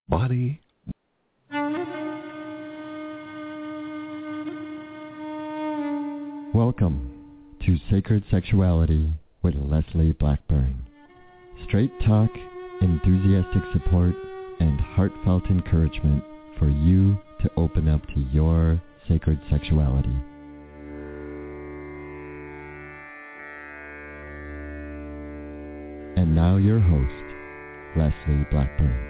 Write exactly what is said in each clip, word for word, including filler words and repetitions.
body. Welcome to Sacred Sexuality with Leslie Blackburn. Straight talk, enthusiastic support, and heartfelt encouragement for you to open up to your sacred sexuality. And now your host, Leslie Blackburn.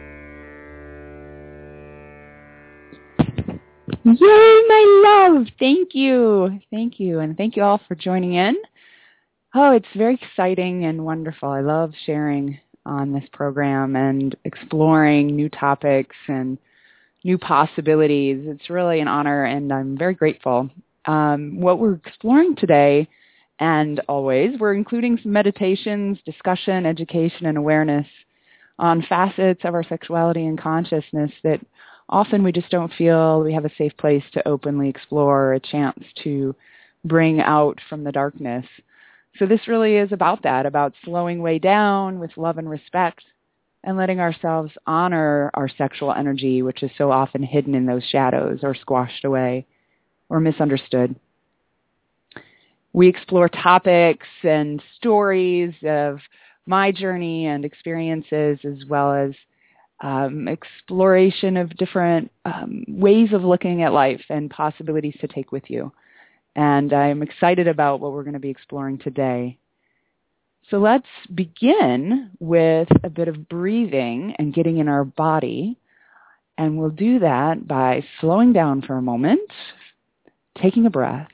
Yay, my love! Thank you. Thank you. And thank you all for joining in. Oh, it's very exciting and wonderful. I love sharing on this program and exploring new topics and new possibilities. It's really an honor, and I'm very grateful. Um, what we're exploring today, and always, we're including some meditations, discussion, education, and awareness on facets of our sexuality and consciousness that often we just don't feel we have a safe place to openly explore, a chance to bring out from the darkness. So this really is about that, about slowing way down with love and respect and letting ourselves honor our sexual energy, which is so often hidden in those shadows or squashed away or misunderstood. We explore topics and stories of my journey and experiences, as well as Um, exploration of different um, ways of looking at life and possibilities to take with you. And I'm excited about what we're going to be exploring today. So let's begin with a bit of breathing and getting in our body. And we'll do that by slowing down for a moment, taking a breath.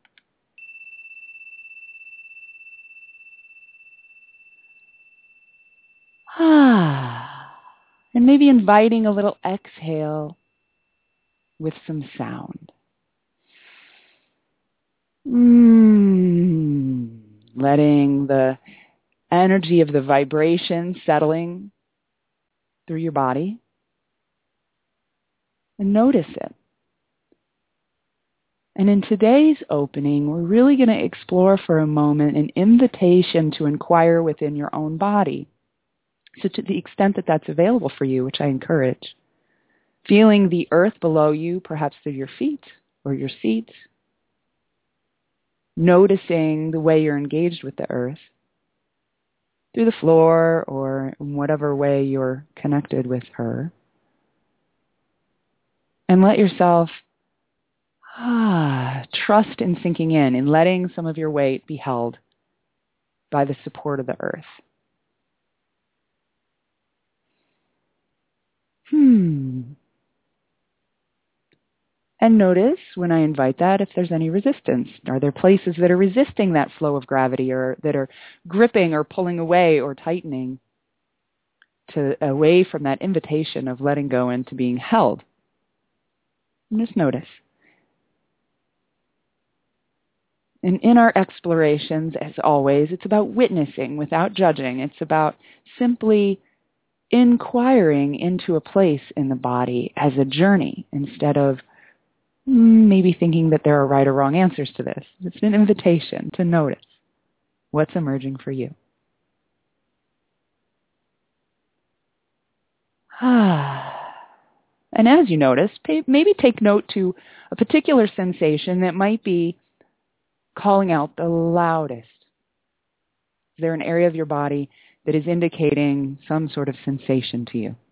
Ah. And maybe inviting a little exhale with some sound. Mm. Letting the energy of the vibration settling through your body. And notice it. And in today's opening, we're really going to explore for a moment an invitation to inquire within your own body. So to the extent that that's available for you, which I encourage, feeling the earth below you, perhaps through your feet or your seat, noticing the way you're engaged with the earth, through the floor or in whatever way you're connected with her. And let yourself ah, trust in sinking in, in letting some of your weight be held by the support of the earth. Hmm. And notice when I invite that if there's any resistance. Are there places that are resisting that flow of gravity or that are gripping or pulling away or tightening to away from that invitation of letting go into being held? And just notice. And in our explorations, as always, it's about witnessing without judging. It's about simply inquiring into a place in the body as a journey instead of maybe thinking that there are right or wrong answers to this. It's an invitation to notice what's emerging for you. And as you notice, maybe take note to a particular sensation that might be calling out the loudest. Is there an area of your body that is indicating some sort of sensation to you?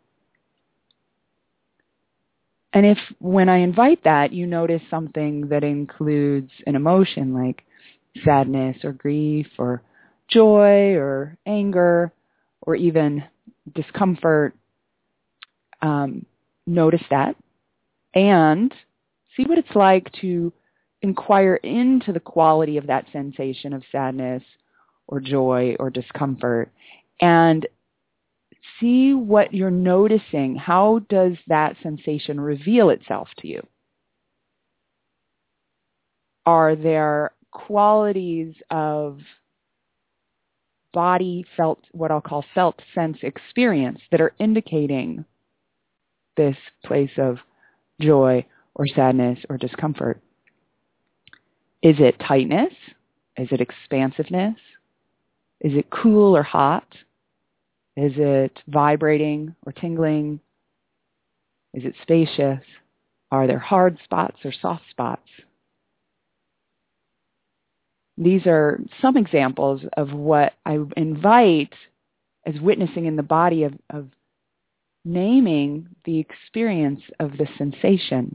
And if, when I invite that, you notice something that includes an emotion like sadness or grief or joy or anger or even discomfort, um, notice that and see what it's like to inquire into the quality of that sensation of sadness or joy or discomfort and see what you're noticing. How does that sensation reveal itself to you? Are there qualities of body felt, what I'll call felt sense experience that are indicating this place of joy or sadness or discomfort? Is it tightness? Is it expansiveness? Is it cool or hot? Is it vibrating or tingling? Is it spacious? Are there hard spots or soft spots? These are some examples of what I invite as witnessing in the body of, of naming the experience of the sensation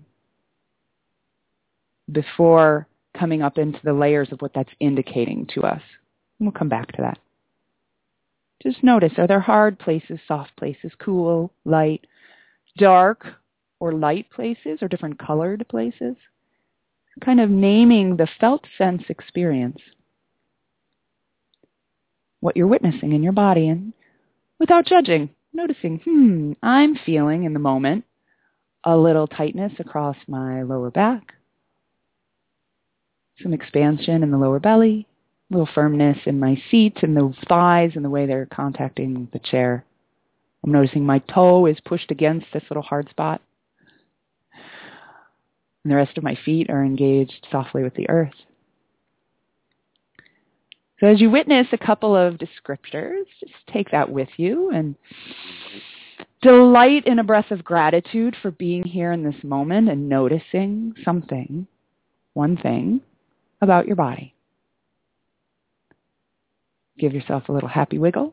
before coming up into the layers of what that's indicating to us. And we'll come back to that. Just notice, are there hard places, soft places, cool, light, dark or light places, or different colored places? Kind of naming the felt sense experience, what you're witnessing in your body, and without judging, noticing, hmm, I'm feeling in the moment a little tightness across my lower back, some expansion in the lower belly, a little firmness in my seat and the thighs and the way they're contacting the chair. I'm noticing my toe is pushed against this little hard spot. And the rest of my feet are engaged softly with the earth. So as you witness a couple of descriptors, just take that with you and delight in a breath of gratitude for being here in this moment and noticing something, one thing, about your body. Give yourself a little happy wiggle.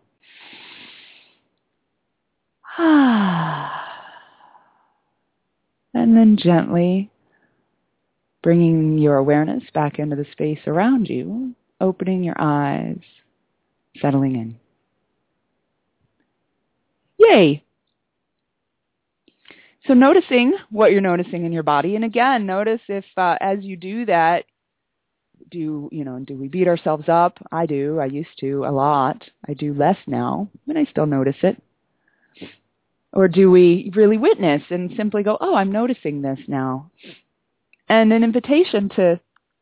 And then gently bringing your awareness back into the space around you, opening your eyes, settling in. Yay! So noticing what you're noticing in your body, and again, notice if uh, as you do that, do you know? Do we beat ourselves up? I do. I used to a lot. I do less now, but I still notice it. Or do we really witness and simply go, "Oh, I'm noticing this now," and an invitation to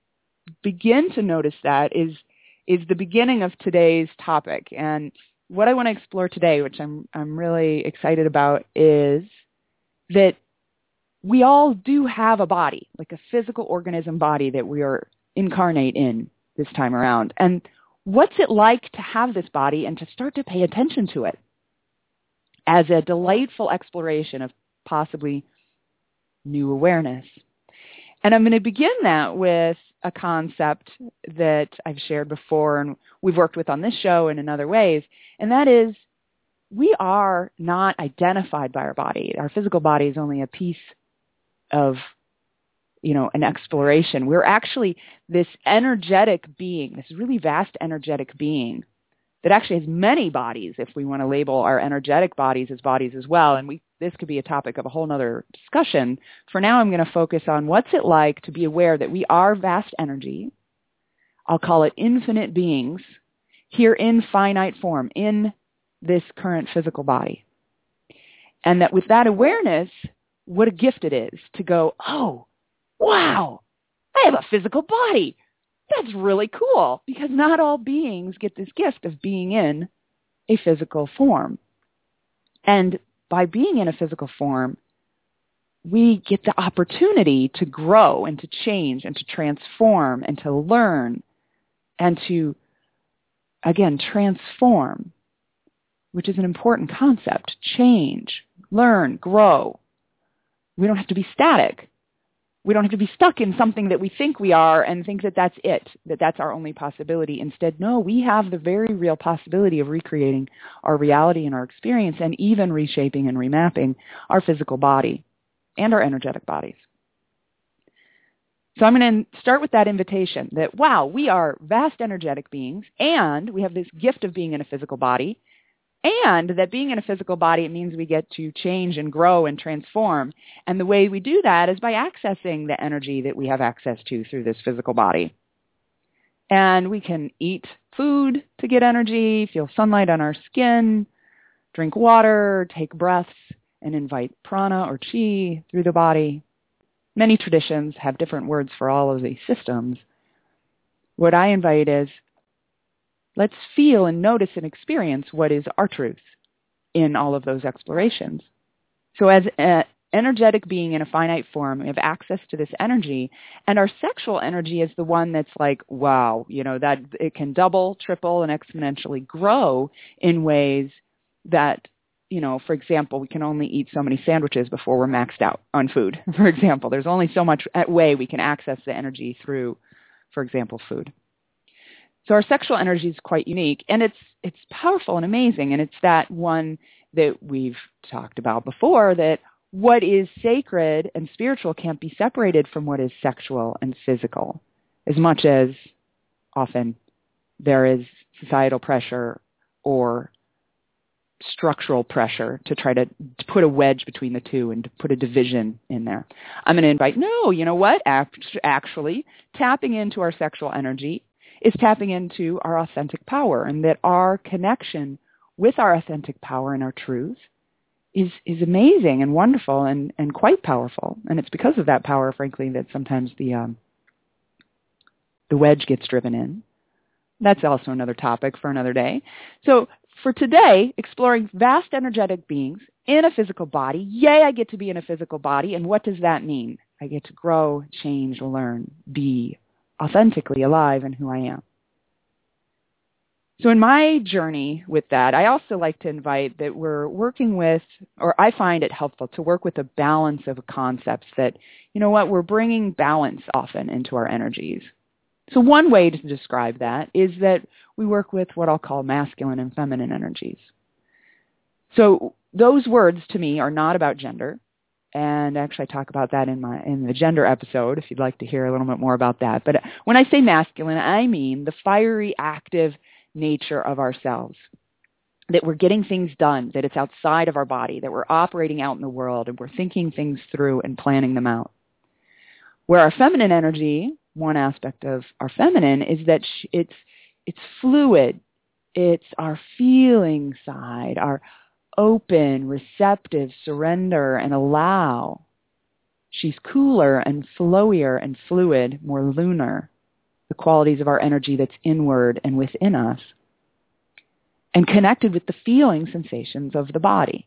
begin to notice that is is the beginning of today's topic. And what I want to explore today, which I'm I'm really excited about, is that we all do have a body, like a physical organism body that we are incarnate in this time around. And what's it like to have this body and to start to pay attention to it as a delightful exploration of possibly new awareness? And I'm going to begin that with a concept that I've shared before and we've worked with on this show and in other ways, and that is we are not identified by our body. Our physical body is only a piece of, you know, an exploration. We're actually this energetic being, this really vast energetic being that actually has many bodies, if we want to label our energetic bodies as bodies as well. And we this could be a topic of a whole other discussion. For now, I'm going to focus on what's it like to be aware that we are vast energy. I'll call it infinite beings here in finite form, in this current physical body. And that with that awareness, what a gift it is to go, oh, wow, I have a physical body. That's really cool, because not all beings get this gift of being in a physical form. And by being in a physical form, we get the opportunity to grow and to change and to transform and to learn and to, again, transform, which is an important concept. Change, learn, grow. We don't have to be static. We don't have to be stuck in something that we think we are and think that that's it, that that's our only possibility. Instead, no, we have the very real possibility of recreating our reality and our experience and even reshaping and remapping our physical body and our energetic bodies. So I'm going to start with that invitation that, wow, we are vast energetic beings and we have this gift of being in a physical body. And that being in a physical body, it means we get to change and grow and transform. And the way we do that is by accessing the energy that we have access to through this physical body. And we can eat food to get energy, feel sunlight on our skin, drink water, take breaths, and invite prana or chi through the body. Many traditions have different words for all of these systems. What I invite is, let's feel and notice and experience what is our truth in all of those explorations. So as an energetic being in a finite form, we have access to this energy, and our sexual energy is the one that's like, wow, you know, that it can double, triple, and exponentially grow in ways that you know, for example, we can only eat so many sandwiches before we're maxed out on food, for example. There's only so much way we can access the energy through, for example, food. So our sexual energy is quite unique, and it's it's powerful and amazing, and it's that one that we've talked about before, that what is sacred and spiritual can't be separated from what is sexual and physical, as much as often there is societal pressure or structural pressure to try to, to put a wedge between the two and to put a division in there. I'm going to invite, no, you know what? Actually, tapping into our sexual energy is tapping into our authentic power, and that our connection with our authentic power and our truth is is amazing and wonderful and, and quite powerful. And it's because of that power, frankly, that sometimes the um, the wedge gets driven in. That's also another topic for another day. So for today, exploring vast energetic beings in a physical body. Yay, I get to be in a physical body. And what does that mean? I get to grow, change, learn, be authentically alive in who I am. So in my journey with that, I also like to invite that we're working with, or I find it helpful to work with a balance of concepts that, you know what, we're bringing balance often into our energies. So one way to describe that is that we work with what I'll call masculine and feminine energies. So those words to me are not about gender. And actually I talk about that in my in the gender episode if you'd like to hear a little bit more about that. But when I say masculine, I mean the fiery, active nature of ourselves, that we're getting things done, that it's outside of our body, that we're operating out in the world, and we're thinking things through and planning them out. Where our feminine energy, one aspect of our feminine, is that it's it's fluid. It's our feeling side, our open, receptive, surrender, and allow. She's cooler and flowier and fluid, more lunar, the qualities of our energy that's inward and within us, and connected with the feeling sensations of the body.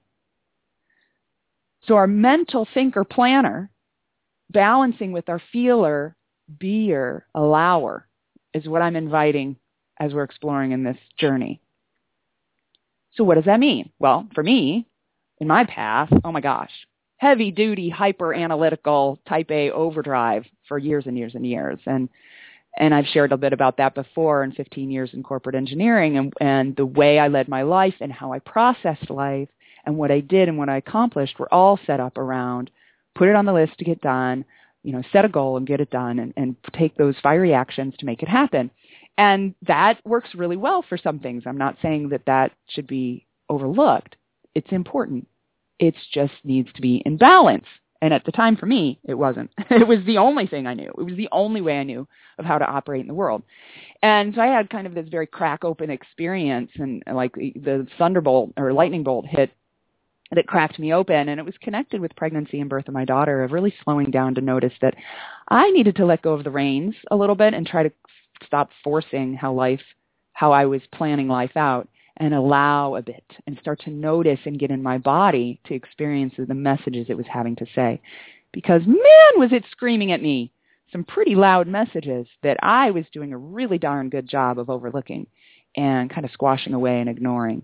So our mental thinker planner, balancing with our feeler, beer, allower, is what I'm inviting as we're exploring in this journey. So what does that mean? Well, for me, in my path, oh my gosh, heavy-duty, hyper-analytical, type A overdrive for years and years and years. And and I've shared a bit about that before in fifteen years in corporate engineering, and, and the way I led my life and how I processed life and what I did and what I accomplished were all set up around put it on the list to get done, you know, set a goal and get it done, and, and take those fiery actions to make it happen. And that works really well for some things. I'm not saying that that should be overlooked. It's important. It just needs to be in balance. And at the time for me, it wasn't. It was the only thing I knew. It was the only way I knew of how to operate in the world. And so I had kind of this very crack open experience, and like the thunderbolt or lightning bolt hit that cracked me open, and it was connected with pregnancy and birth of my daughter, of really slowing down to notice that I needed to let go of the reins a little bit and try to stop forcing how life, how I was planning life out, and allow a bit and start to notice and get in my body to experience the messages it was having to say. Because man, was it screaming at me some pretty loud messages that I was doing a really darn good job of overlooking and kind of squashing away and ignoring.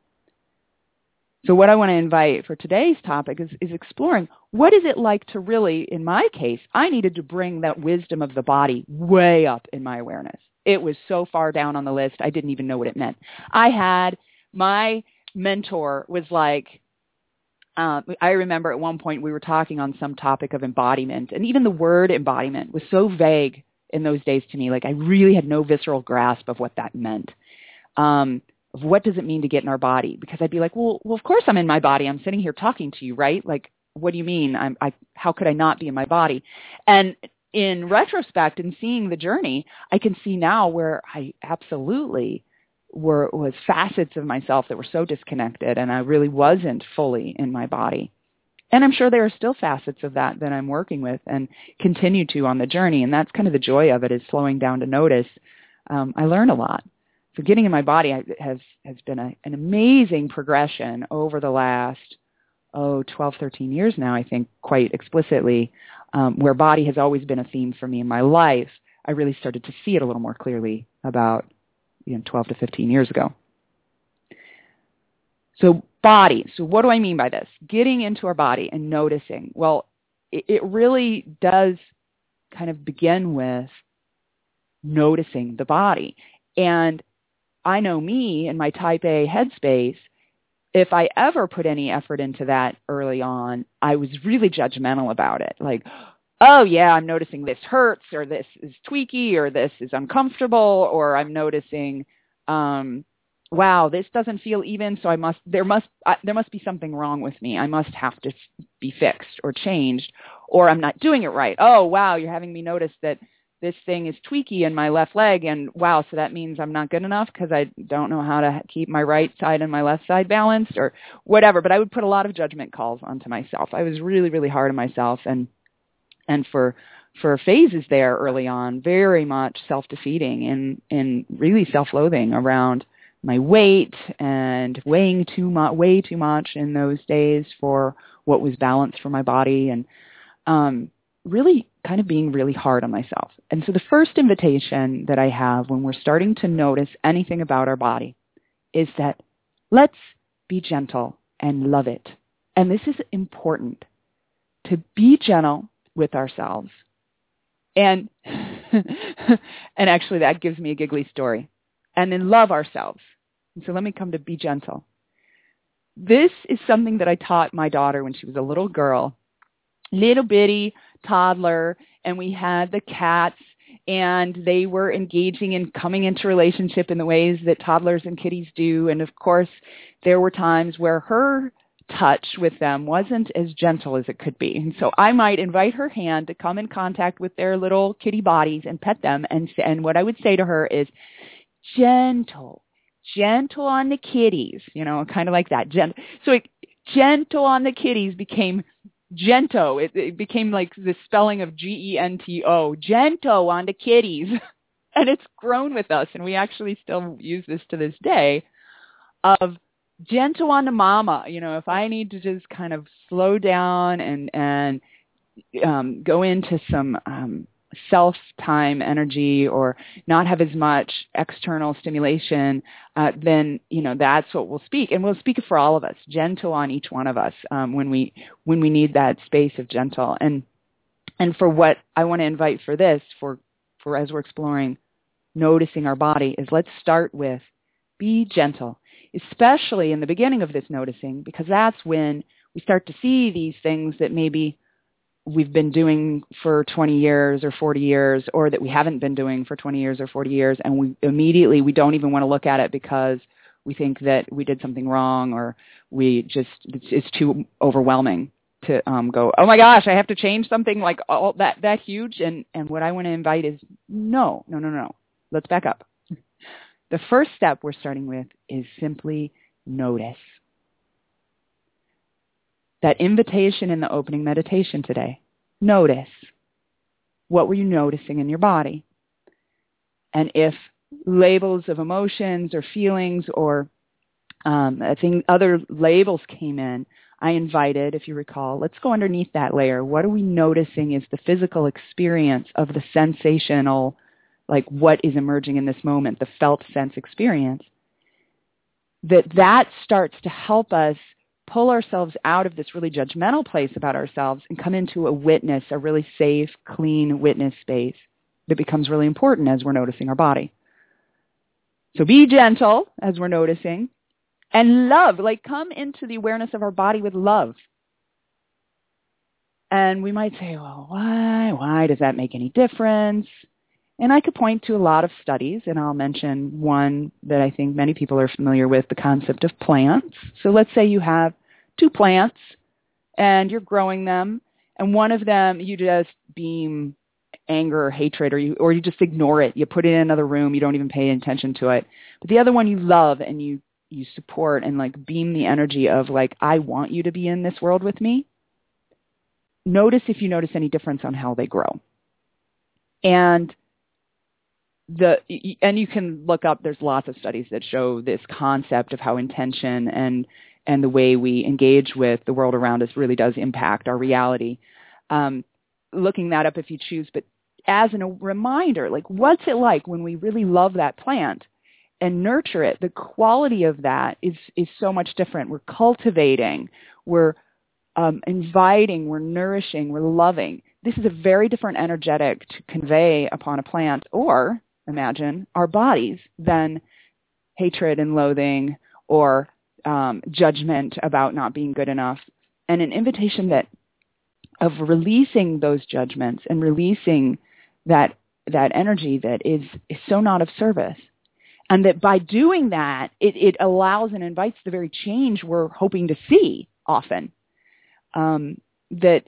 So what I want to invite for today's topic is, is exploring what is it like to really, in my case, I needed to bring that wisdom of the body way up in my awareness. It was so far down on the list, I didn't even know what it meant. I had, my mentor was like, uh, I remember at one point we were talking on some topic of embodiment, and even the word embodiment was so vague in those days to me. Like I really had no visceral grasp of what that meant. Um, of what does it mean to get in our body? Because I'd be like, well, well, of course I'm in my body. I'm sitting here talking to you, right? Like, what do you mean? I'm, I, how could I not be in my body? And in retrospect and seeing the journey, I can see now where I absolutely were was facets of myself that were so disconnected, and I really wasn't fully in my body. And I'm sure there are still facets of that that I'm working with and continue to on the journey. And that's kind of the joy of it, is slowing down to notice. Um, I learn a lot. So getting in my body has has been a, an amazing progression over the last, oh, twelve, thirteen years now, I think, quite explicitly, um, where body has always been a theme for me in my life. I really started to see it a little more clearly about, you know, twelve to fifteen years ago. So body. So what do I mean by this? Getting into our body and noticing. Well, it, it really does kind of begin with noticing the body. And I know me in my type A headspace, if I ever put any effort into that early on, I was really judgmental about it. Like, oh yeah, I'm noticing this hurts, or this is tweaky, or this is uncomfortable, or I'm noticing, um, wow, this doesn't feel even. So I must, there must, uh, there must be something wrong with me. I must have to be fixed or changed, or I'm not doing it right. Oh wow, you're having me notice that this thing is tweaky in my left leg, and wow, so that means I'm not good enough because I don't know how to keep my right side and my left side balanced, or whatever. But I would put a lot of judgment calls onto myself. I was really, really hard on myself, and and for for phases there early on, very much self-defeating and and really self-loathing around my weight and weighing too much, way too much in those days for what was balanced for my body, and um, really kind of being really hard on myself. And so the first invitation that I have when we're starting to notice anything about our body is that let's be gentle and love it. And this is important, to be gentle with ourselves. And and actually that gives me a giggly story. And then love ourselves. And so let me come to be gentle. This is something that I taught my daughter when she was a little girl, little bitty toddler, and we had the cats, and they were engaging and coming into relationship in the ways that toddlers and kitties do. And of course, there were times where her touch with them wasn't as gentle as it could be. And so I might invite her hand to come in contact with their little kitty bodies and pet them. And, and what I would say to her is, gentle, gentle on the kitties, you know, kind of like that. Gent- so it, gentle on the kitties became Gento. It, it became like the spelling of G E N T O, Gento on the kitties. And it's grown with us, and we actually still use this to this day, of gentle on the mama. You know, if I need to just kind of slow down and, and um, go into some um, self-time energy, or not have as much external stimulation, uh, then, you know, that's what we'll speak. And we'll speak for all of us, gentle on each one of us um, when we when we need that space of gentle. And and for what I want to invite for this, for, for as we're exploring noticing our body, is let's start with be gentle, especially in the beginning of this noticing, because that's when we start to see these things that maybe we've been doing for twenty years or forty years, or that we haven't been doing for twenty years or forty years, and we immediately, we don't even want to look at it because we think that we did something wrong, or we just, it's, it's too overwhelming to um, go, oh my gosh, I have to change something like all that, that huge. And, and what I want to invite is, no, no, no, no. Let's back up. The first step we're starting with is simply notice. That invitation in the opening meditation today. Notice. What were you noticing in your body? And if labels of emotions or feelings or um, I think other labels came in, I invited, if you recall, let's go underneath that layer. What are we noticing is the physical experience of the sensational, like what is emerging in this moment, the felt sense experience. That that starts to help us pull ourselves out of this really judgmental place about ourselves and come into a witness, a really safe, clean witness space that becomes really important as we're noticing our body. So be gentle as we're noticing, and love, like come into the awareness of our body with love. And we might say, well, why? Why does that make any difference? And I could point to a lot of studies, and I'll mention one that I think many people are familiar with, the concept of plants. So let's say you have two plants, and you're growing them, and one of them you just beam anger or hatred, or you or you just ignore it. You put it in another room. You don't even pay attention to it. But the other one you love, and you, you support and like beam the energy of like, I want you to be in this world with me. Notice if you notice any difference on how they grow. And The, and you can look up, there's lots of studies that show this concept of how intention and, and the way we engage with the world around us really does impact our reality. Um, looking that up if you choose, but as a reminder, like what's it like when we really love that plant and nurture it, the quality of that is, is so much different. We're cultivating, we're um, inviting, we're nourishing, we're loving. This is a very different energetic to convey upon a plant or, imagine, our bodies than hatred and loathing or um, judgment about not being good enough. And an invitation that of releasing those judgments and releasing that that energy that is, is so not of service. And that by doing that, it, it allows and invites the very change we're hoping to see often. Um, that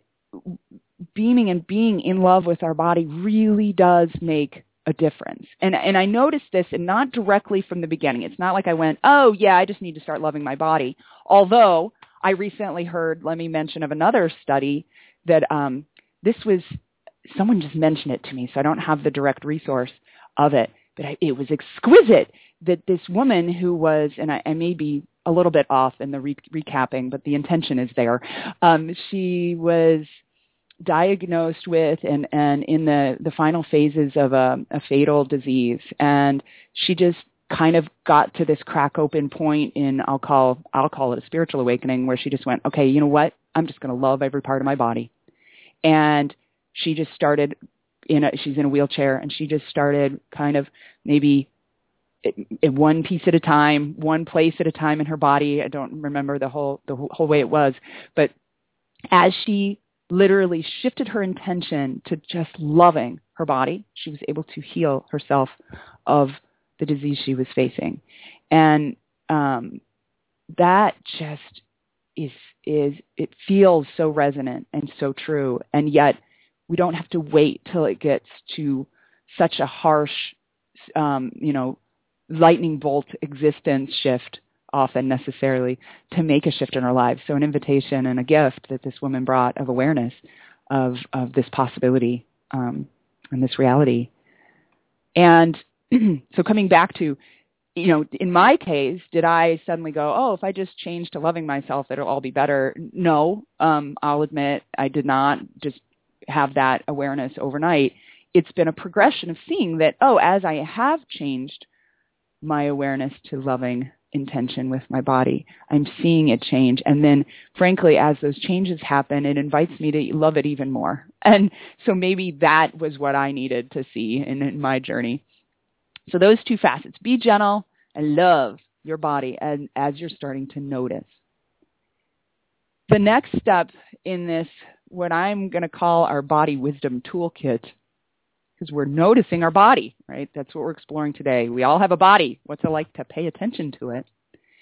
beaming and being in love with our body really does make a difference. And, and I noticed this, and not directly from the beginning. It's not like I went, oh, yeah, I just need to start loving my body. Although I recently heard, let me mention of another study, that um, this was, someone just mentioned it to me, so I don't have the direct resource of it. But I, it was exquisite that this woman who was, and I, I may be a little bit off in the re- recapping, but the intention is there. Um, she was diagnosed with and, and in the, the final phases of a, a fatal disease. And she just kind of got to this crack open point in, I'll call, I'll call it a spiritual awakening, where she just went, okay, you know what? I'm just going to love every part of my body. And she just started in a, she's in a wheelchair, and she just started kind of maybe in one piece at a time, one place at a time in her body. I don't remember the whole, the whole way it was, but as she literally shifted her intention to just loving her body, she was able to heal herself of the disease she was facing. And um, that just is, is, it feels so resonant and so true. And yet we don't have to wait till it gets to such a harsh, um, you know, lightning bolt existence shift often necessarily to make a shift in our lives. So an invitation and a gift that this woman brought of awareness of, of this possibility um, and this reality. And so coming back to, you know, in my case, did I suddenly go, oh, if I just change to loving myself, it'll all be better? No, um, I'll admit I did not just have that awareness overnight. It's been a progression of seeing that, oh, as I have changed my awareness to loving intention with my body, I'm seeing it change. And then, frankly, as those changes happen, it invites me to love it even more. And so maybe that was what I needed to see in, in my journey. So those two facets, be gentle and love your body as, as you're starting to notice. The next step in this, what I'm going to call our body wisdom toolkit, because we're noticing our body, right? That's what we're exploring today. We all have a body. What's it like to pay attention to it?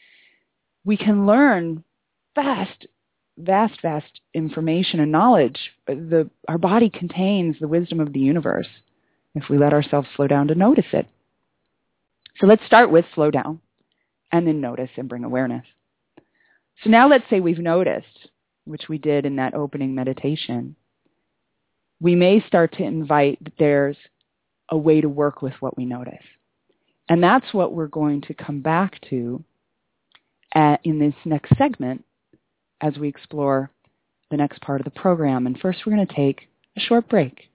We can learn vast, vast, vast information and knowledge. The, our body contains the wisdom of the universe if we let ourselves slow down to notice it. So let's start with slow down and then notice and bring awareness. So now let's say we've noticed, which we did in that opening meditation. We may start to invite that there's a way to work with what we notice. And that's what we're going to come back to at, in this next segment as we explore the next part of the program. And first we're going to take a short break.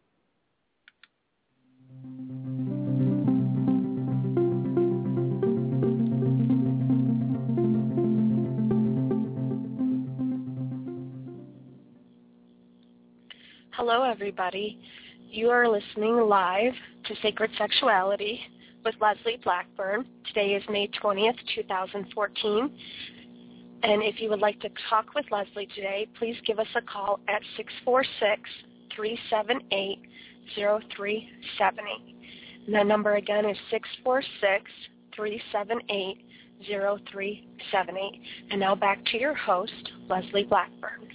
Hello, everybody. You are listening live to Sacred Sexuality with Leslie Blackburn. Today is May twentieth, twenty fourteen. And if you would like to talk with Leslie today, please give us a call at six four six, three seven eight, zero three seven eight. And that number again is six four six, three seven eight, zero three seven eight. And now back to your host, Leslie Blackburn.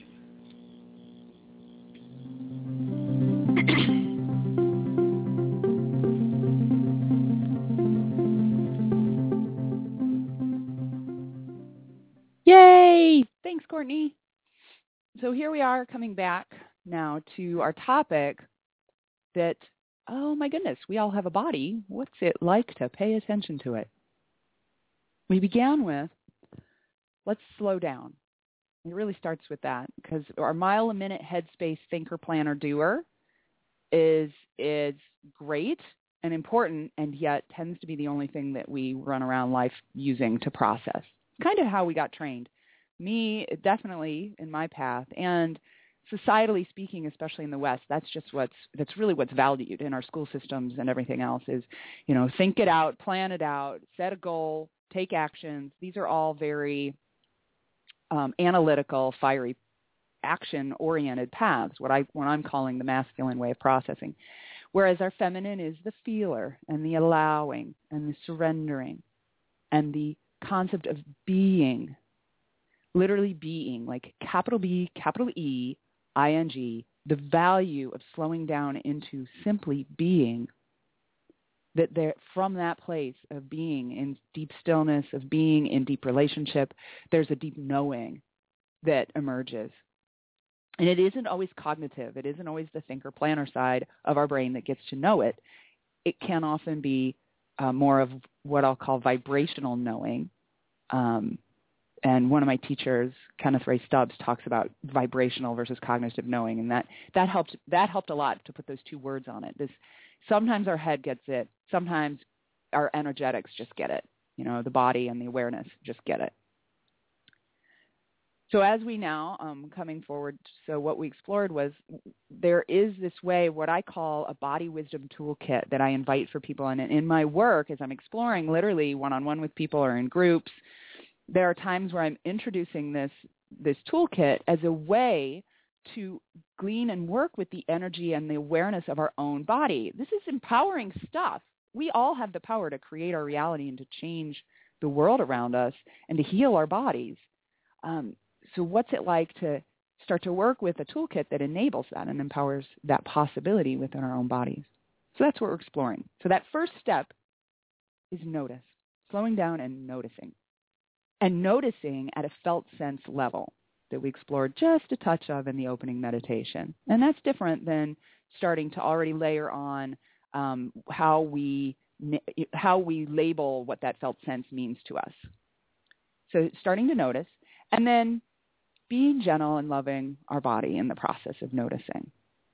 Yay! Thanks, Courtney. So here we are coming back now to our topic that, oh my goodness, we all have a body. What's it like to pay attention to it? We began with, let's slow down. It really starts with that because our mile a minute headspace thinker planner doer is is great, and important, and yet tends to be the only thing that we run around life using to process. Kind of how we got trained. Me, definitely in my path, and societally speaking, especially in the West, that's just what's, that's really what's valued in our school systems and everything else is, you know, think it out, plan it out, set a goal, take actions. These are all very um, analytical, fiery, action-oriented paths, what, I, what I'm calling the masculine way of processing. Whereas our feminine is the feeler and the allowing and the surrendering and the concept of being, literally being, like capital B, capital E, I N G, the value of slowing down into simply being, that there, from that place of being in deep stillness, of being in deep relationship, there's a deep knowing that emerges. And it isn't always cognitive. It isn't always the thinker planner side of our brain that gets to know it. It can often be uh, more of what I'll call vibrational knowing. Um, and one of my teachers, Kenneth Ray Stubbs, talks about vibrational versus cognitive knowing, and that, that helped that helped a lot to put those two words on it. This, sometimes our head gets it. Sometimes our energetics just get it. You know, the body and the awareness just get it. So as we now, um, coming forward, so what we explored was there is this way, what I call a body wisdom toolkit that I invite for people. And in my work, as I'm exploring literally one-on-one with people or in groups, there are times where I'm introducing this, this toolkit as a way to glean and work with the energy and the awareness of our own body. This is empowering stuff. We all have the power to create our reality and to change the world around us and to heal our bodies. Um, So what's it like to start to work with a toolkit that enables that and empowers that possibility within our own bodies? So that's what we're exploring. So that first step is notice, slowing down and noticing. And noticing at a felt sense level that we explored just a touch of in the opening meditation. And that's different than starting to already layer on um, how we how we label what that felt sense means to us. So starting to notice, and then being gentle and loving our body in the process of noticing.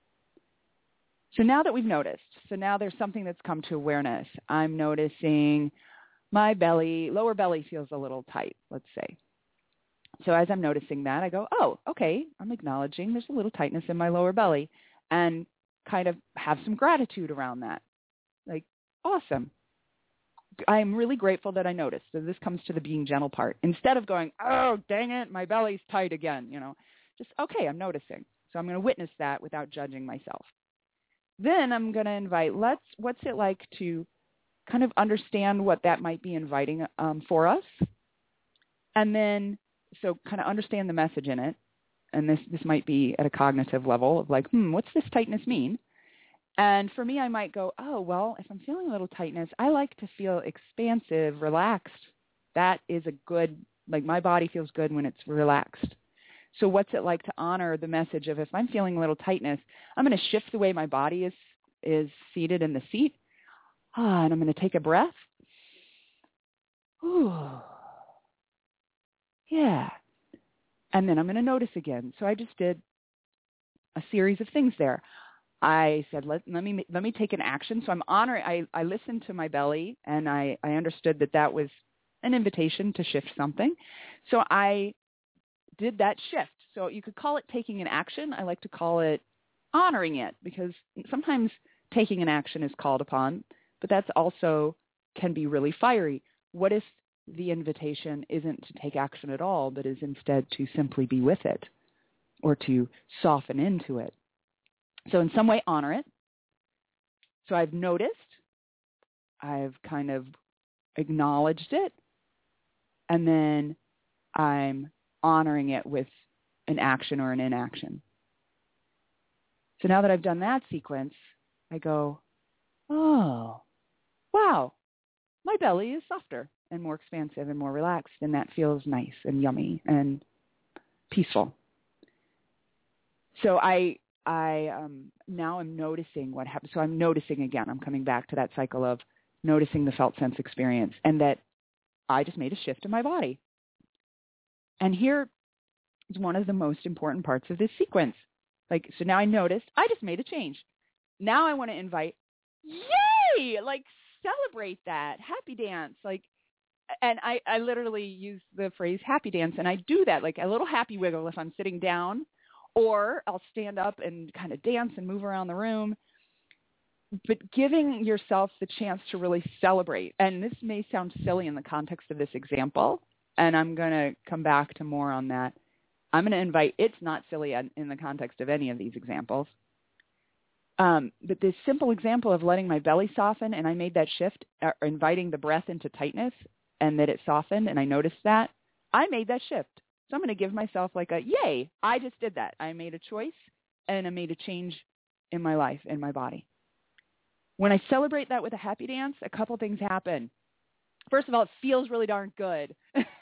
So now that we've noticed, so now there's something that's come to awareness. I'm noticing my belly, lower belly feels a little tight, let's say. So as I'm noticing that, I go, oh, okay, I'm acknowledging there's a little tightness in my lower belly, and kind of have some gratitude around that. Like, awesome. I'm really grateful that I noticed. So this comes to the being gentle part. Instead of going, oh, dang it, my belly's tight again, you know, just, okay, I'm noticing. So I'm going to witness that without judging myself. Then I'm going to invite, let's, what's it like to kind of understand what that might be inviting um, for us. And then, so kind of understand the message in it. And this, this might be at a cognitive level of like, hmm, what's this tightness mean? And for me, I might go, oh, well, if I'm feeling a little tightness, I like to feel expansive, relaxed. That is a good, like my body feels good when it's relaxed. So what's it like to honor the message of if I'm feeling a little tightness, I'm going to shift the way my body is, is seated in the seat. Ah, and I'm going to take a breath. Ooh. Yeah. And then I'm going to notice again. So I just did a series of things there. I said, let, let me let me take an action. So I'm honoring, I, I listened to my belly, and I, I understood that that was an invitation to shift something. So I did that shift. So you could call it taking an action. I like to call it honoring it, because sometimes taking an action is called upon, but that's also can be really fiery. What if the invitation isn't to take action at all, but is instead to simply be with it or to soften into it? So in some way, honor it. So I've noticed, I've kind of acknowledged it, and then I'm honoring it with an action or an inaction. So now that I've done that sequence, I go, oh, wow, my belly is softer and more expansive and more relaxed, and that feels nice and yummy and peaceful. So I... I um, now am noticing what happens. So I'm noticing again. I'm coming back to that cycle of noticing the felt sense experience, and that I just made a shift in my body. And here is one of the most important parts of this sequence. Like, so now I noticed, I just made a change. Now I want to invite, yay, like celebrate that, happy dance, like, and I, I literally use the phrase happy dance, and I do that, like a little happy wiggle if I'm sitting down, or I'll stand up and kind of dance and move around the room. But giving yourself the chance to really celebrate, and this may sound silly in the context of this example, and I'm going to come back to more on that. I'm going to invite, it's not silly in the context of any of these examples, um, but this simple example of letting my belly soften, and I made that shift, uh, inviting the breath into tightness, and that it softened, and I noticed that, I made that shift. So I'm going to give myself like a, yay, I just did that. I made a choice, and I made a change in my life, in my body. When I celebrate that with a happy dance, a couple things happen. First of all, it feels really darn good.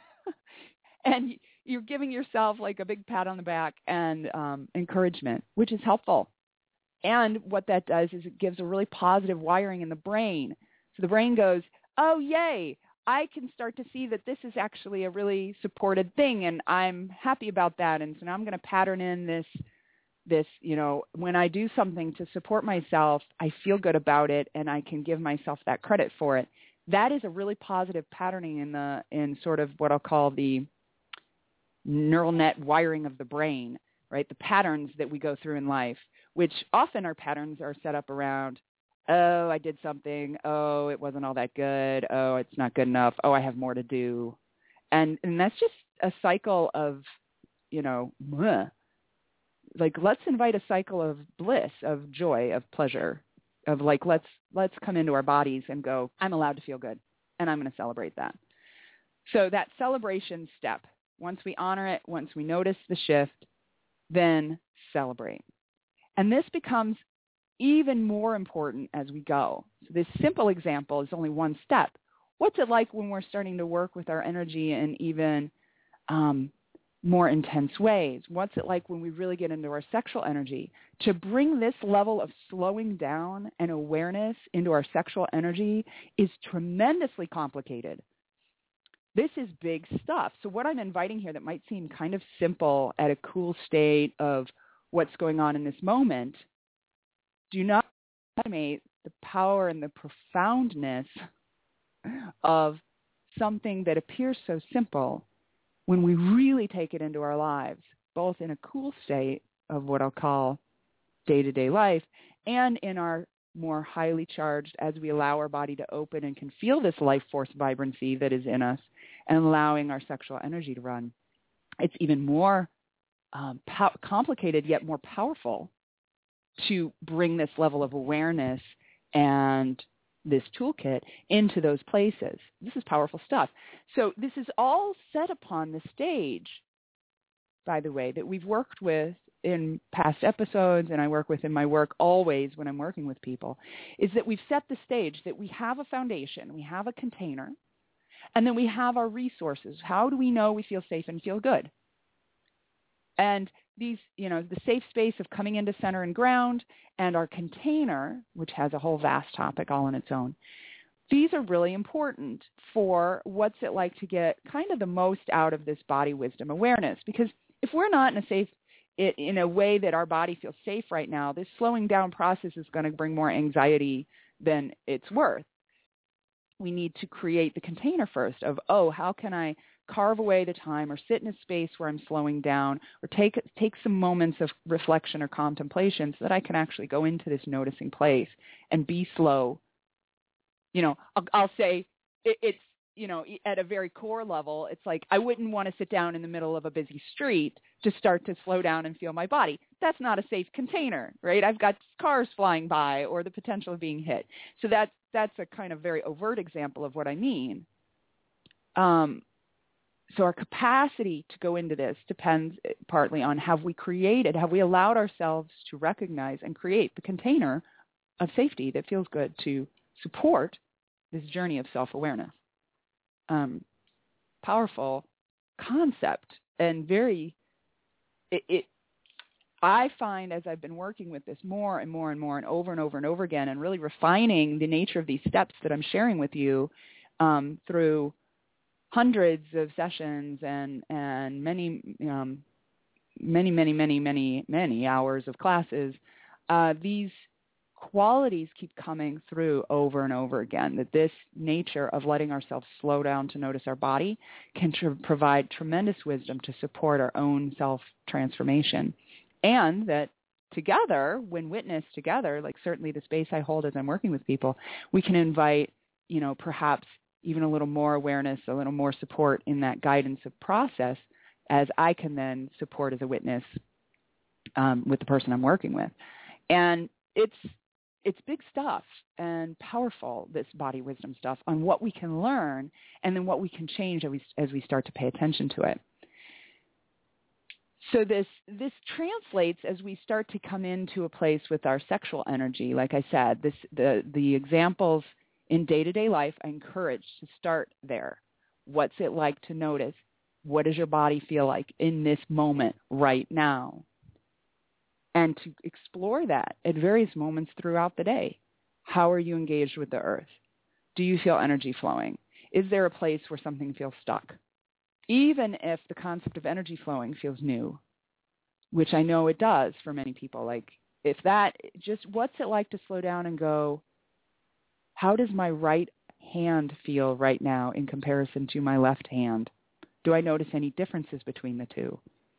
And you're giving yourself like a big pat on the back and um, encouragement, which is helpful. And what that does is it gives a really positive wiring in the brain. So the brain goes, oh, yay, I can start to see that this is actually a really supported thing, and I'm happy about that. And so now I'm going to pattern in this this, you know, when I do something to support myself, I feel good about it, and I can give myself that credit for it. That is a really positive patterning in the, in sort of what I'll call the neural net wiring of the brain, right? The patterns that we go through in life, which often our patterns are set up around, oh, I did something. Oh, it wasn't all that good. Oh, it's not good enough. Oh, I have more to do. And, and that's just a cycle of, you know, bleh. Like, let's invite a cycle of bliss, of joy, of pleasure, of like, let's let's come into our bodies and go, I'm allowed to feel good, and I'm going to celebrate that. So that celebration step, once we honor it, once we notice the shift, then celebrate. And this becomes even more important as we go. So this simple example is only one step. What's it like when we're starting to work with our energy in even um, more intense ways? What's it like when we really get into our sexual energy? To bring this level of slowing down and awareness into our sexual energy is tremendously complicated. This is big stuff. So what I'm inviting here that might seem kind of simple at a cool state of what's going on in this moment, do not underestimate the power and the profoundness of something that appears so simple when we really take it into our lives, both in a cool state of what I'll call day-to-day life and in our more highly charged as we allow our body to open and can feel this life force vibrancy that is in us and allowing our sexual energy to run. It's even more um, po- complicated yet more powerful to bring this level of awareness and this toolkit into those places. This is powerful stuff. So this is all set upon the stage, by the way, that we've worked with in past episodes and I work with in my work always when I'm working with people, is that we've set the stage, that we have a foundation, we have a container, and then we have our resources. How do we know we feel safe and feel good? And these, you know, the safe space of coming into center and ground and our container, which has a whole vast topic all on its own, these are really important for what's it like to get kind of the most out of this body wisdom awareness. Because if we're not in a safe, in a way that our body feels safe right now, this slowing down process is going to bring more anxiety than it's worth. We need to create the container first of, oh, how can I carve away the time or sit in a space where I'm slowing down or take take some moments of reflection or contemplation so that I can actually go into this noticing place and be slow. You know, I'll, I'll say it, it's, you know, at a very core level, it's like I wouldn't want to sit down in the middle of a busy street to start to slow down and feel my body. That's not a safe container, right? I've got cars flying by or the potential of being hit. So that's, that's a kind of very overt example of what I mean. Um, so our capacity to go into this depends partly on have we created, have we allowed ourselves to recognize and create the container of safety that feels good to support this journey of self-awareness. Um, powerful concept and very, it, it, I find as I've been working with this more and more and more and over and over and over again and really refining the nature of these steps that I'm sharing with you um, through hundreds of sessions and, and many, um, many, many, many, many, many hours of classes, uh, these qualities keep coming through over and over again, that this nature of letting ourselves slow down to notice our body can tr- provide tremendous wisdom to support our own self-transformation. And that together, when witnessed together, like certainly the space I hold as I'm working with people, we can invite, you know, perhaps even a little more awareness, a little more support in that guidance of process as I can then support as a witness um, with the person I'm working with. And it's it's big stuff and powerful, this body wisdom stuff, on what we can learn and then what we can change as we, as we start to pay attention to it. So this this translates as we start to come into a place with our sexual energy. Like I said, this the, the examples in day-to-day life, I encourage to start there. What's it like to notice? What does your body feel like in this moment right now? And to explore that at various moments throughout the day. How are you engaged with the earth? Do you feel energy flowing? Is there a place where something feels stuck? Even if the concept of energy flowing feels new, which I know it does for many people. Like if that, just what's it like to slow down and go, how does my right hand feel right now in comparison to my left hand? Do I notice any differences between the two?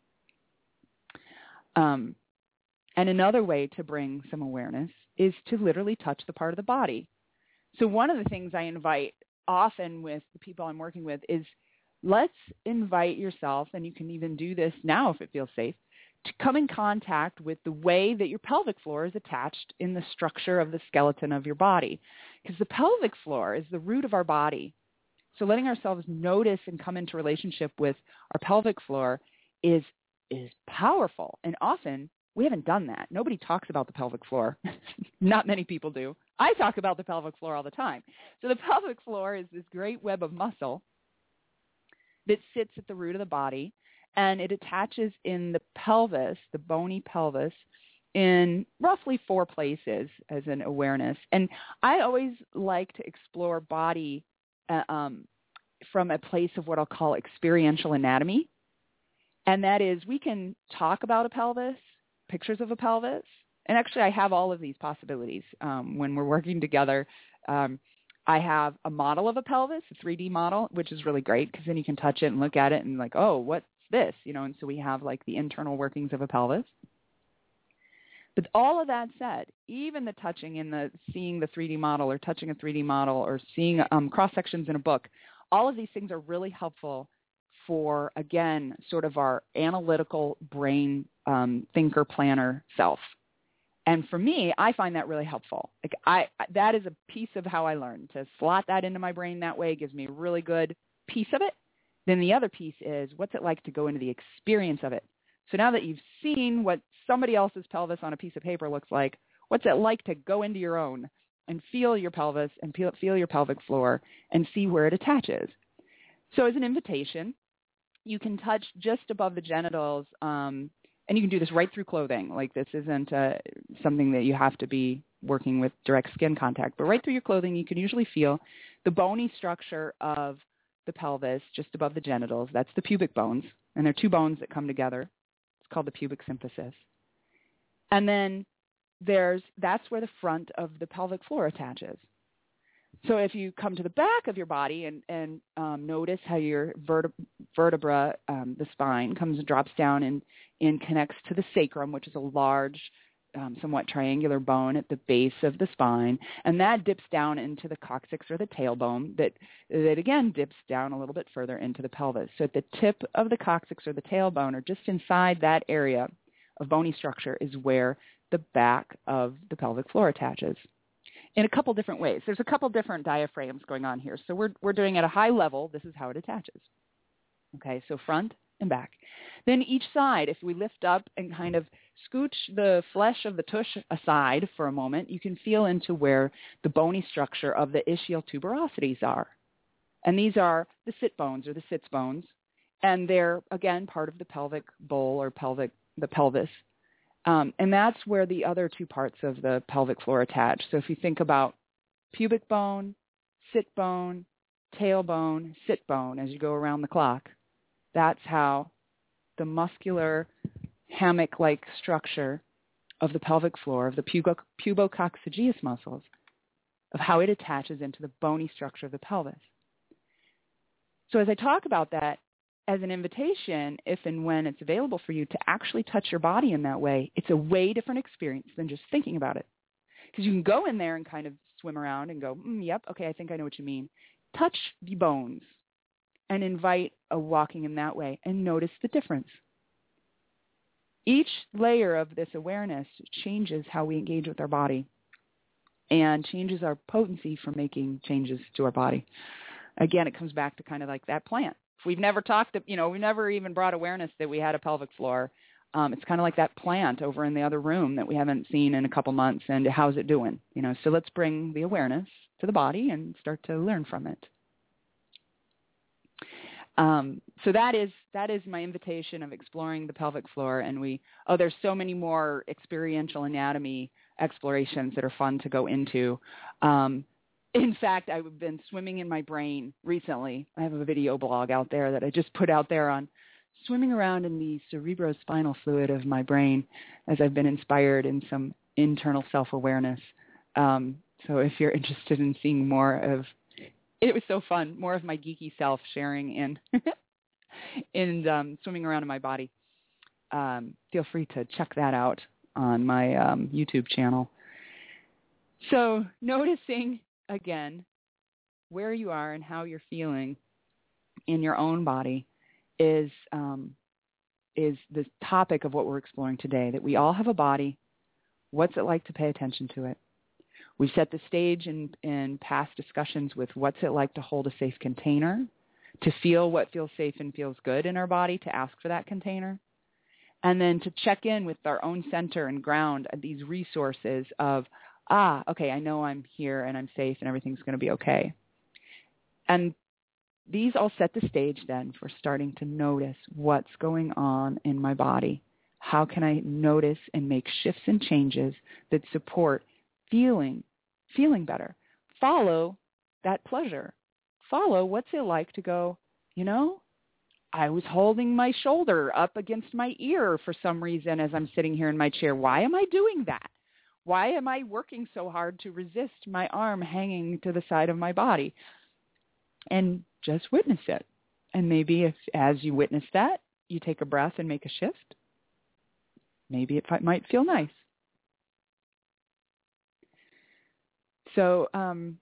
Um, And another way to bring some awareness is to literally touch the part of the body. So one of the things I invite often with the people I'm working with is let's invite yourself, and you can even do this now if it feels safe, to come in contact with the way that your pelvic floor is attached in the structure of the skeleton of your body. Because the pelvic floor is the root of our body. So letting ourselves notice and come into relationship with our pelvic floor is is powerful. And often we haven't done that. Nobody talks about the pelvic floor. Not many people do. I talk about the pelvic floor all the time. So the pelvic floor is this great web of muscle that sits at the root of the body, and it attaches in the pelvis, the bony pelvis, in roughly four places as an awareness. And I always like to explore body uh, um, from a place of what I'll call experiential anatomy. And that is, we can talk about a pelvis, pictures of a pelvis. And actually, I have all of these possibilities um, when we're working together. Um, I have a model of a pelvis, a three D model, which is really great because then you can touch it and look at it and like, oh, what's this? You know, and so we have like the internal workings of a pelvis. But all of that said, even the touching in the seeing the three D model or touching a three D model or seeing um, cross sections in a book, all of these things are really helpful for, again, sort of our analytical brain um, thinker planner self. And for me, I find that really helpful. Like I, that is a piece of how I learn. To slot that into my brain that way gives me a really good piece of it. Then the other piece is, what's it like to go into the experience of it? So now that you've seen what somebody else's pelvis on a piece of paper looks like, what's it like to go into your own and feel your pelvis and feel, feel your pelvic floor and see where it attaches? So as an invitation, you can touch just above the genitals, um, and you can do this right through clothing. Like this isn't uh, something that you have to be working with direct skin contact, but right through your clothing, you can usually feel the bony structure of the pelvis just above the genitals. That's the pubic bones, and there are two bones that come together. It's called the pubic symphysis. And then there's that's where the front of the pelvic floor attaches. So if you come to the back of your body and, and um, notice how your vertebra, vertebra um, the spine, comes and drops down and, and connects to the sacrum, which is a large, um, somewhat triangular bone at the base of the spine, and that dips down into the coccyx or the tailbone that, that again dips down a little bit further into the pelvis. So at the tip of the coccyx or the tailbone, or just inside that area of bony structure, is where the back of the pelvic floor attaches. In a couple different ways. There's a couple different diaphragms going on here. So we're we're doing at a high level, this is how it attaches. Okay, so front and back. Then each side, if we lift up and kind of scooch the flesh of the tush aside for a moment, you can feel into where the bony structure of the ischial tuberosities are. And these are the sit bones or the sits bones. And they're, again, part of the pelvic bowl or pelvic, the pelvis. Um, and that's where the other two parts of the pelvic floor attach. So if you think about pubic bone, sit bone, tailbone, sit bone as you go around the clock, that's how the muscular hammock-like structure of the pelvic floor, of the pubo- pubococcygeus muscles, of how it attaches into the bony structure of the pelvis. So as I talk about that as an invitation, if and when it's available for you to actually touch your body in that way, it's a way different experience than just thinking about it. Because you can go in there and kind of swim around and go, mm, yep, okay, I think I know what you mean. Touch the bones and invite a walking in that way and notice the difference. Each layer of this awareness changes how we engage with our body and changes our potency for making changes to our body. Again, it comes back to kind of like that plant. If we've never talked, you know, we never even brought awareness that we had a pelvic floor. Um, it's kind of like that plant over in the other room that we haven't seen in a couple months, and how's it doing? You know, so let's bring the awareness to the body and start to learn from it. Um, so that is that is my invitation of exploring the pelvic floor, and we oh, there's so many more experiential anatomy explorations that are fun to go into. Um, in fact, I've been swimming in my brain recently. I have a video blog out there that I just put out there on swimming around in the cerebrospinal fluid of my brain as I've been inspired in some internal self-awareness. Um, so if you're interested in seeing more of, it was so fun, more of my geeky self sharing in, in um, swimming around in my body, um, feel free to check that out on my um, YouTube channel. So noticing, again, where you are and how you're feeling in your own body is um, is the topic of what we're exploring today, that we all have a body. What's it like to pay attention to it? We've set the stage in, in past discussions with what's it like to hold a safe container, to feel what feels safe and feels good in our body, to ask for that container, and then to check in with our own center and ground at these resources of, ah, okay, I know I'm here and I'm safe and everything's going to be okay. And these all set the stage then for starting to notice what's going on in my body. How can I notice and make shifts and changes that support feeling, feeling better? Follow that pleasure. Follow what's it like to go, you know, I was holding my shoulder up against my ear for some reason as I'm sitting here in my chair. Why am I doing that? Why am I working so hard to resist my arm hanging to the side of my body? And just witness it. And maybe if, as you witness that, you take a breath and make a shift, maybe it might feel nice. So um,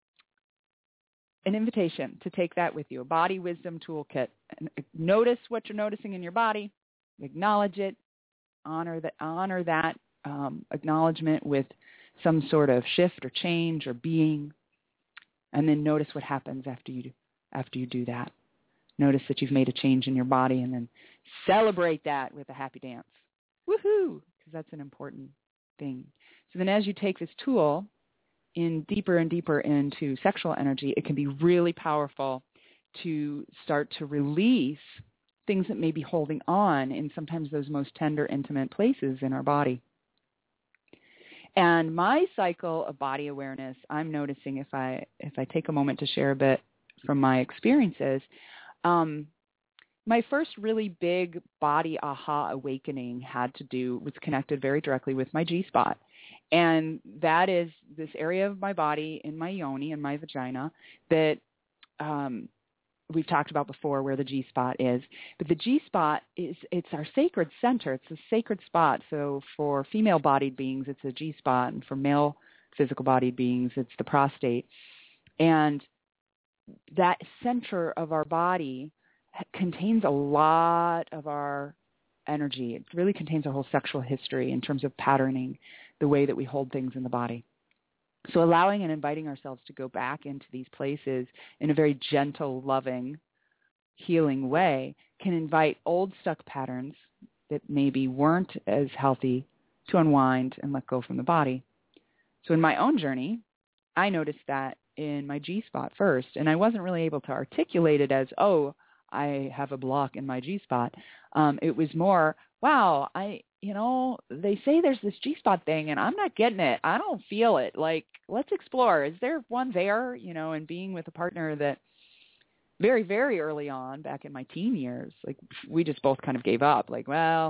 an invitation to take that with you, a body wisdom toolkit. And notice what you're noticing in your body, acknowledge it, honor that, honor that um, acknowledgement with some sort of shift or change or being, and then notice what happens after you do, after you do that. Notice that you've made a change in your body, and then celebrate that with a happy dance. Woohoo! Because that's an important thing. So then as you take this tool in deeper and deeper into sexual energy, it can be really powerful to start to release things that may be holding on in sometimes those most tender, intimate places in our body. And my cycle of body awareness, I'm noticing if I if I take a moment to share a bit from my experiences, um, my first really big body aha awakening had to do, was connected very directly with my G-spot. And that is this area of my body in my yoni, in my vagina, that um, we've talked about before, where the G-spot is. But the G-spot is, it's our sacred center. It's a sacred spot. So for female-bodied beings, it's a G-spot. And for male physical-bodied beings, it's the prostate. And that center of our body contains a lot of our energy. It really contains our whole sexual history in terms of patterning the way that we hold things in the body. So allowing and inviting ourselves to go back into these places in a very gentle, loving, healing way can invite old stuck patterns that maybe weren't as healthy to unwind and let go from the body. So in my own journey, I noticed that in my G-spot first, and I wasn't really able to articulate it as, oh, I have a block in my G-spot. Um, it was more, wow, I, you know, they say there's this G-spot thing, and I'm not getting it. I don't feel it. Like, let's explore. Is there one there? You know, and being with a partner that very, very early on, back in my teen years, like we just both kind of gave up. Like, well,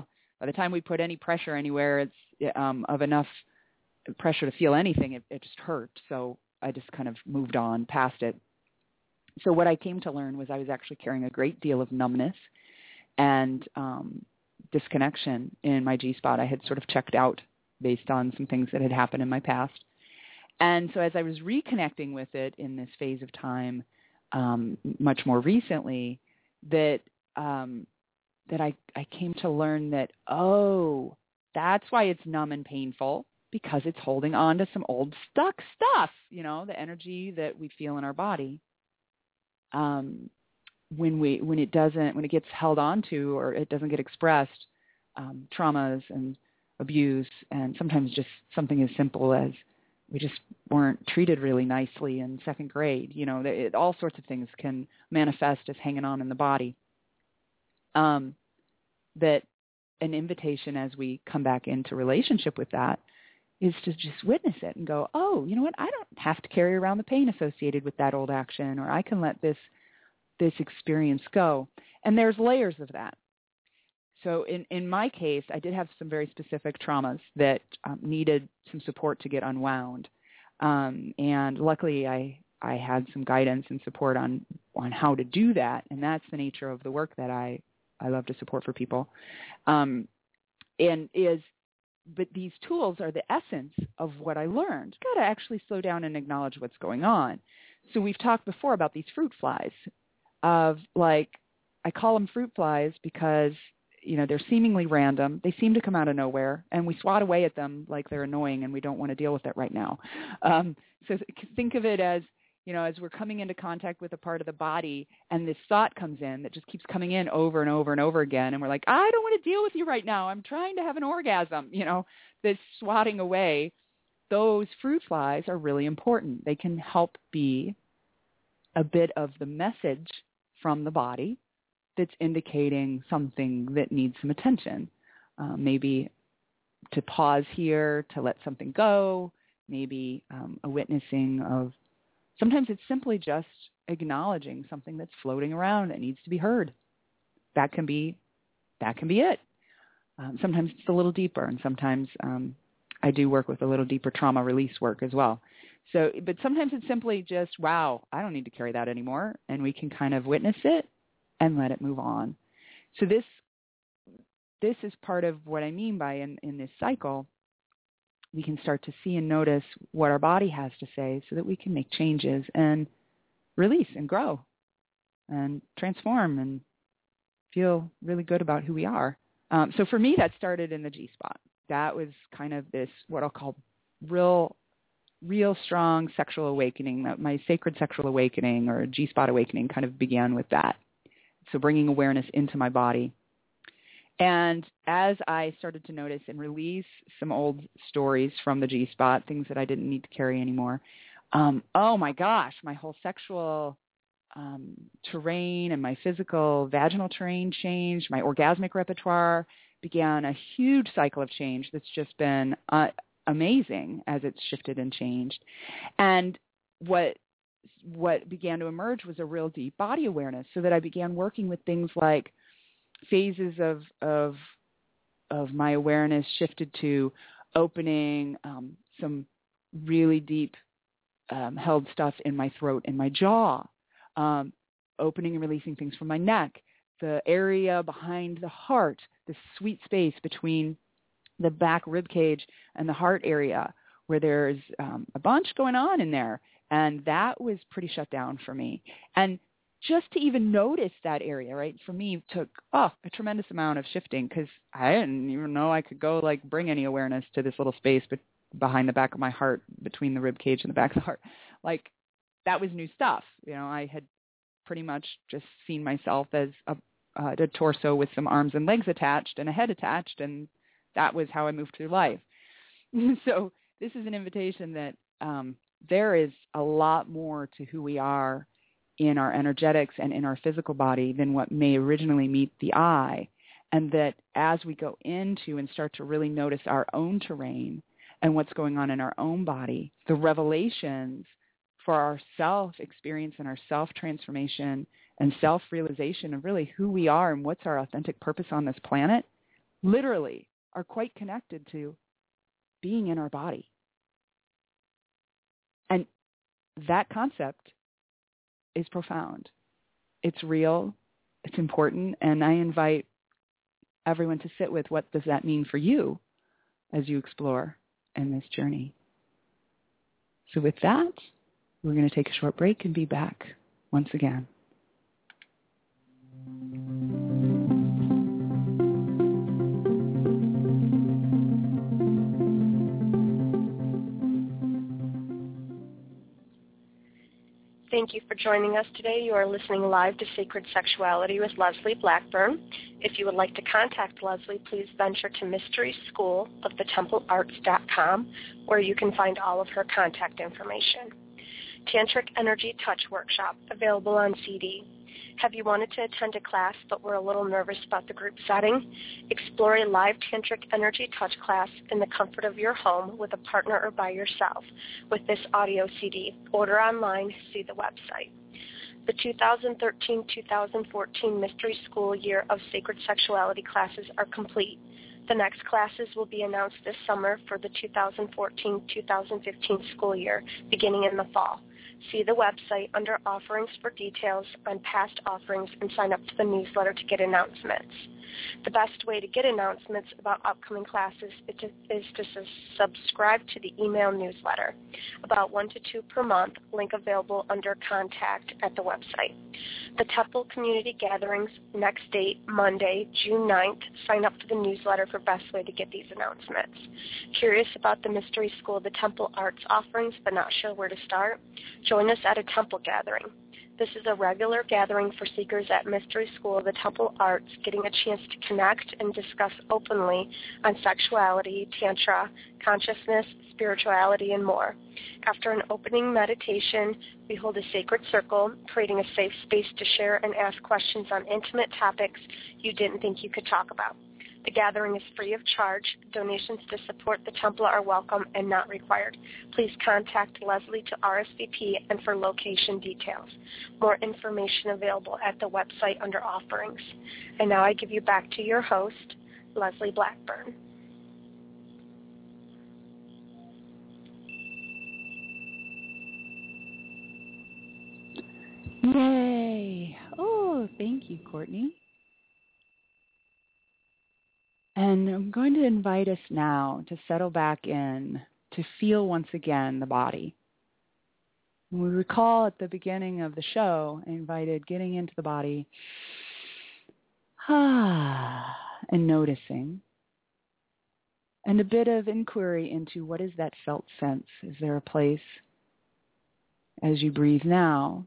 By the time we put any pressure anywhere, it's um, of enough pressure to feel anything, it, it just hurt. So I just kind of moved on past it. So what I came to learn was I was actually carrying a great deal of numbness and um, disconnection in my G-spot. I had sort of checked out based on some things that had happened in my past. And so as I was reconnecting with it in this phase of time, um, much more recently, that um, that I, I came to learn that, oh, that's why it's numb and painful, because it's holding on to some old stuck stuff, you know, the energy that we feel in our body. Um, when we when it doesn't when it gets held on to or it doesn't get expressed, um, traumas and abuse, and sometimes just something as simple as we just weren't treated really nicely in second grade. You know, it, all sorts of things can manifest as hanging on in the body. Um, that an invitation as we come back into relationship with that is to just witness it and go, oh, you know what, I don't have to carry around the pain associated with that old action, or I can let this this experience go. And there's layers of that. So in, in my case, I did have some very specific traumas that um, needed some support to get unwound. Um, and luckily I, I had some guidance and support on, on how to do that. And that's the nature of the work that I, I love to support for people. Um, and is, but these tools are the essence of what I learned. You've got to actually slow down and acknowledge what's going on. So we've talked before about these fruit flies of like, I call them fruit flies because, you know, they're seemingly random. They seem to come out of nowhere, and we swat away at them like they're annoying and we don't want to deal with it right now. Um, so think of it as, you know, as we're coming into contact with a part of the body and this thought comes in that just keeps coming in over and over and over again. And we're like, I don't want to deal with you right now. I'm trying to have an orgasm, you know, this swatting away. Those fruit flies are really important. They can help be a bit of the message from the body that's indicating something that needs some attention. Uh, maybe to pause here, to let something go, maybe um, a witnessing of, sometimes it's simply just acknowledging something that's floating around that needs to be heard. That can be, that can be it. Um, sometimes it's a little deeper, and sometimes um, I do work with a little deeper trauma release work as well. So, but sometimes it's simply just, wow, I don't need to carry that anymore, and we can kind of witness it and let it move on. So this this is part of what I mean by in, in this cycle, we can start to see and notice what our body has to say so that we can make changes and release and grow and transform and feel really good about who we are. Um, so for me, that started in the G-spot. That was kind of this, what I'll call real, real strong sexual awakening. That my sacred sexual awakening or G-spot awakening kind of began with that. So bringing awareness into my body. And as I started to notice and release some old stories from the G-spot, things that I didn't need to carry anymore, um, oh my gosh, my whole sexual um, terrain and my physical vaginal terrain changed. My orgasmic repertoire began a huge cycle of change that's just been uh, amazing as it's shifted and changed. And what what began to emerge was a real deep body awareness, so that I began working with things like phases of of of my awareness shifted to opening um, some really deep um, held stuff in my throat and my jaw, um, opening and releasing things from my neck, the area behind the heart, the sweet space between the back rib cage and the heart area, where there's um, a bunch going on in there. And that was pretty shut down for me. And just to even notice that area, right, for me took, oh, a tremendous amount of shifting, because I didn't even know I could go, like, bring any awareness to this little space be- behind the back of my heart, between the rib cage and the back of the heart. Like, that was new stuff. You know, I had pretty much just seen myself as a, uh, a torso with some arms and legs attached and a head attached, and that was how I moved through life. So this is an invitation that um, there is a lot more to who we are in our energetics and in our physical body than what may originally meet the eye. And that as we go into and start to really notice our own terrain and what's going on in our own body, the revelations for our self-experience and our self-transformation and self-realization of really who we are and what's our authentic purpose on this planet literally are quite connected to being in our body. And that concept is profound. It's real. It's important. And I invite everyone to sit with what does that mean for you as you explore in this journey. So with that, we're going to take a short break and be back once again. Thank you for joining us today. You are listening live to Sacred Sexuality with Leslie Blackburn. If you would like to contact Leslie, please venture to mystery school of the temple arts dot com, where you can find all of her contact information. Tantric Energy Touch Workshop, available on C D. Have you wanted to attend a class but were a little nervous about the group setting? Explore a live Tantric Energy Touch class in the comfort of your home with a partner or by yourself with this audio C D. Order online, see the website. The two thousand thirteen two thousand fourteen Mystery School Year of Sacred Sexuality classes are complete. The next classes will be announced this summer for the two thousand fourteen two thousand fifteen school year, beginning in the fall. See the website under offerings for details on past offerings and sign up to the newsletter to get announcements. The best way to get announcements about upcoming classes is to, is to subscribe to the email newsletter, about one to two per month, link available under contact at the website. The Temple Community Gatherings, next date, Monday, June ninth. Sign up for the newsletter for best way to get these announcements. Curious about the Mystery School of the Temple Arts offerings but not sure where to start? Join us at a Temple Gathering. This is a regular gathering for seekers at Mystery School of the Temple Arts, getting a chance to connect and discuss openly on sexuality, tantra, consciousness, spirituality, and more. After an opening meditation, we hold a sacred circle, creating a safe space to share and ask questions on intimate topics you didn't think you could talk about. The gathering is free of charge. Donations to support the temple are welcome and not required. Please contact Leslie to R S V P and for location details. More information available at the website under offerings. And now I give you back to your host, Leslie Blackburn. Yay! Oh, thank you, Courtney. And I'm going to invite us now to settle back in, to feel once again the body. When we recall at the beginning of the show, I invited getting into the body ah, and noticing, and a bit of inquiry into what is that felt sense. Is there a place as you breathe now?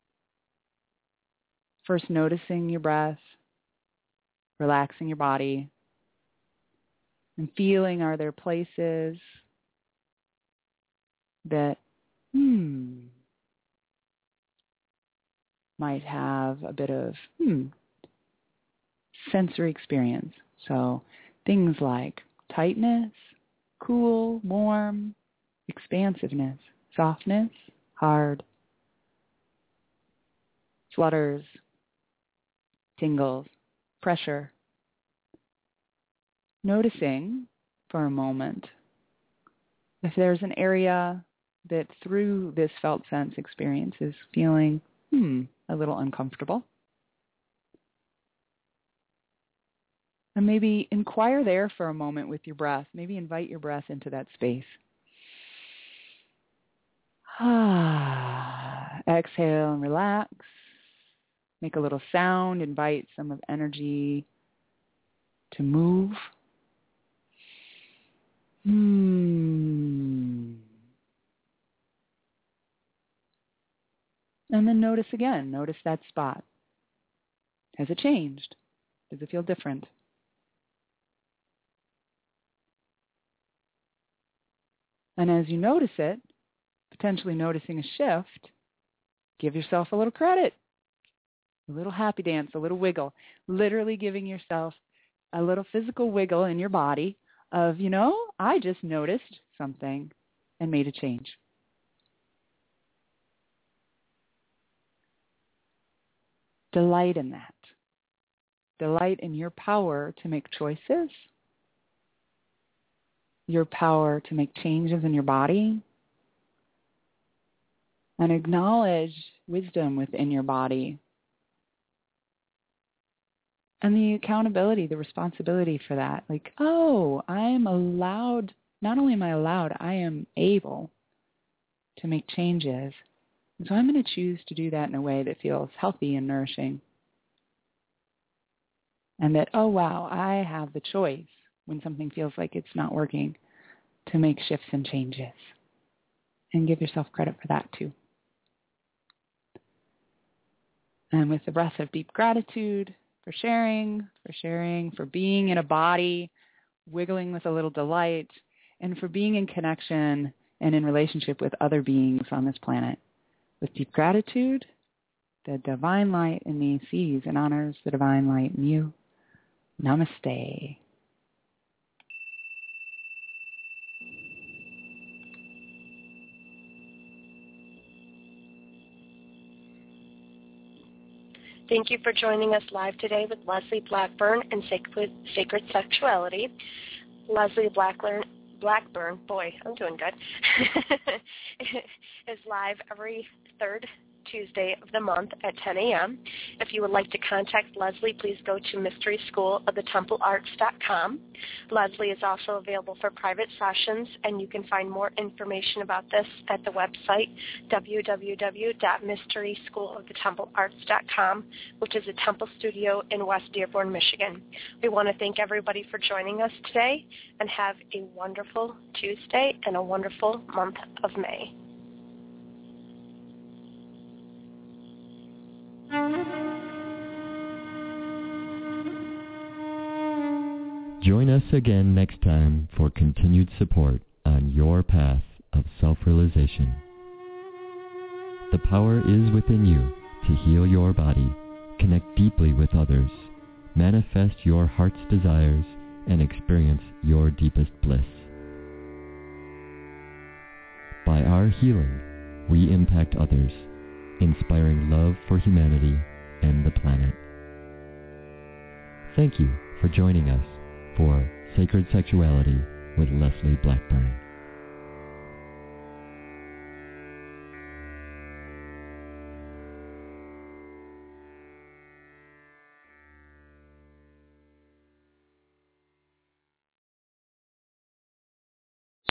First noticing your breath, relaxing your body, and feeling, are there places that, hmm, might have a bit of, hmm, sensory experience. So things like tightness, cool, warm, expansiveness, softness, hard, flutters, tingles, pressure. Noticing for a moment if there's an area that through this felt sense experience is feeling, hmm, a little uncomfortable. And maybe inquire there for a moment with your breath. Maybe invite your breath into that space. Ah, exhale and relax. Make a little sound. Invite some of energy to move. Hmm. And then notice again. Notice that spot. Has it changed? Does it feel different? And as you notice it, potentially noticing a shift, give yourself a little credit. A little happy dance, a little wiggle. Literally giving yourself a little physical wiggle in your body of, you know, I just noticed something and made a change. Delight in that. delight in your power to make choices, your power to make changes in your body, and acknowledge wisdom within your body and the accountability, the responsibility for that. Like, oh, I'm allowed, not only am I allowed, I am able to make changes. And so I'm going to choose to do that in a way that feels healthy and nourishing. And that, oh, wow, I have the choice when something feels like it's not working to make shifts and changes. And give yourself credit for that too. And with the breath of deep gratitude for sharing, for sharing, for being in a body, wiggling with a little delight, and for being in connection and in relationship with other beings on this planet. With deep gratitude, the divine light in me sees and honors the divine light in you. Namaste. Thank you for joining us live today with Leslie Blackburn and Sacred, Sacred Sexuality. Leslie Blackburn, Blackburn, boy, I'm doing good, is live every third Tuesday of the month at ten a.m. If you would like to contact Leslie, please go to mystery school of the temple arts dot com. Leslie is also available for private sessions, and you can find more information about this at the website w w w dot mystery school of the temple arts dot com, which is a temple studio in West Dearborn, Michigan. We want to thank everybody for joining us today, and have a wonderful Tuesday and a wonderful month of May. Join us again next time for continued support on your path of self-realization. The power is within you to heal your body, connect deeply with others, manifest your heart's desires, and experience your deepest bliss. By our healing, we impact others, inspiring love for humanity and the planet. Thank you for joining us for Sacred Sexuality with Leslie Blackburn.